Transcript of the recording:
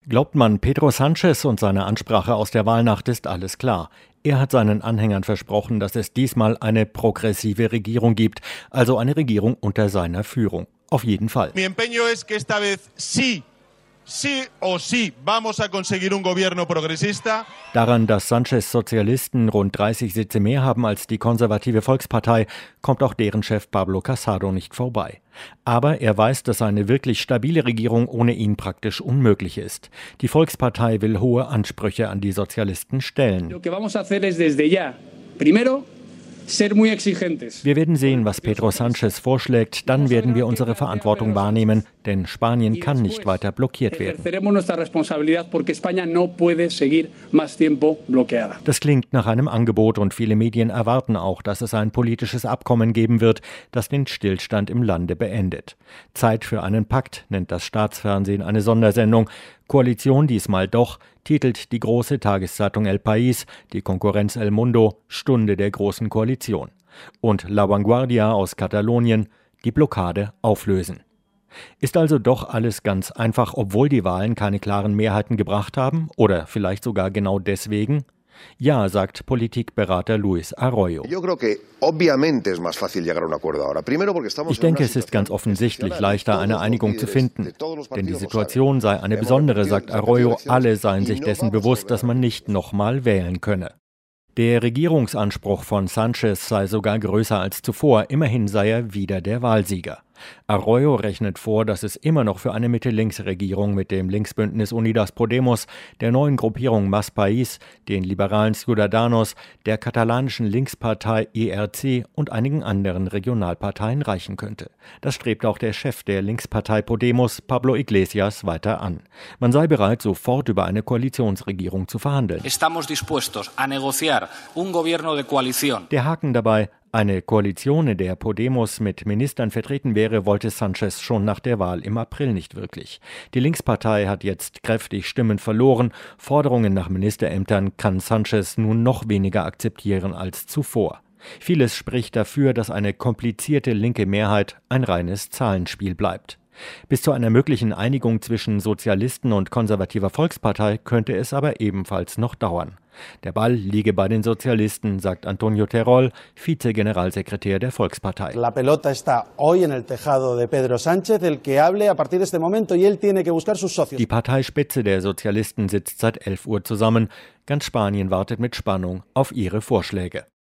Glaubt man Pedro Sánchez und seiner Ansprache aus der Wahlnacht, ist alles klar. Er hat seinen Anhängern versprochen, dass es diesmal eine progressive Regierung gibt, also eine Regierung unter seiner Führung. Auf jeden Fall. Mi empeño es que esta vez sí o sí vamos a conseguir un gobierno progresista. Daran, dass Sánchez Sozialisten rund 30 Sitze mehr haben als die konservative Volkspartei, kommt auch deren Chef Pablo Casado nicht vorbei. Aber er weiß, dass eine wirklich stabile Regierung ohne ihn praktisch unmöglich ist. Die Volkspartei will hohe Ansprüche an die Sozialisten stellen. Wir werden sehen, was Pedro Sánchez vorschlägt, dann werden wir unsere Verantwortung wahrnehmen, denn Spanien kann nicht weiter blockiert werden. Das klingt nach einem Angebot und viele Medien erwarten auch, dass es ein politisches Abkommen geben wird, das den Stillstand im Lande beendet. Zeit für einen Pakt, nennt das Staatsfernsehen eine Sondersendung. Koalition diesmal doch, titelt die große Tageszeitung El País, die Konkurrenz El Mundo, Stunde der großen Koalition. Und La Vanguardia aus Katalonien, die Blockade auflösen. Ist also doch alles ganz einfach, obwohl die Wahlen keine klaren Mehrheiten gebracht haben? Oder vielleicht sogar genau deswegen? Ja, sagt Politikberater Luis Arroyo. Ich denke, es ist ganz offensichtlich leichter, eine Einigung zu finden. Denn die Situation sei eine besondere, sagt Arroyo. Alle seien sich dessen bewusst, dass man nicht nochmal wählen könne. Der Regierungsanspruch von Sánchez sei sogar größer als zuvor. Immerhin sei er wieder der Wahlsieger. Arroyo rechnet vor, dass es immer noch für eine Mitte-Links-Regierung mit dem Linksbündnis Unidas Podemos, der neuen Gruppierung Más País, den liberalen Ciudadanos, der katalanischen Linkspartei ERC und einigen anderen Regionalparteien reichen könnte. Das strebt auch der Chef der Linkspartei Podemos, Pablo Iglesias, weiter an. Man sei bereit, sofort über eine Koalitionsregierung zu verhandeln. Estamos dispuestos a negociar un gobierno de coalición. Der Haken dabei: Eine Koalition, in der Podemos mit Ministern vertreten wäre, wollte Sánchez schon nach der Wahl im April nicht wirklich. Die Linkspartei hat jetzt kräftig Stimmen verloren. Forderungen nach Ministerämtern kann Sánchez nun noch weniger akzeptieren als zuvor. Vieles spricht dafür, dass eine komplizierte linke Mehrheit ein reines Zahlenspiel bleibt. Bis zu einer möglichen Einigung zwischen Sozialisten und konservativer Volkspartei könnte es aber ebenfalls noch dauern. Der Ball liege bei den Sozialisten, sagt Antonio Terol, Vizegeneralsekretär der Volkspartei. La pelota está hoy en el tejado de Pedro Sánchez, el que hable a partir de este momento y él tiene que buscar sus socios. Die Parteispitze der Sozialisten sitzt seit 11 Uhr zusammen. Ganz Spanien wartet mit Spannung auf ihre Vorschläge.